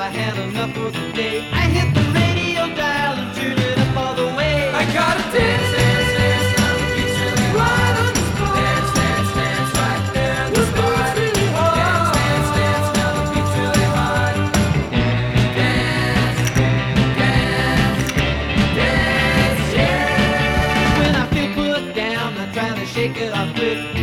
I had enough for the day. I hit the radio dial and tuned it up all the way. I gotta dance, dance, dance, now the beat's really right on the spot. Dance, dance, dance, right there in the spot. Really hard. Dance, dance, dance, now the beat's really hard. Dance, dance, dance, yeah. When I feel put down, I'm trying to shake it off quick.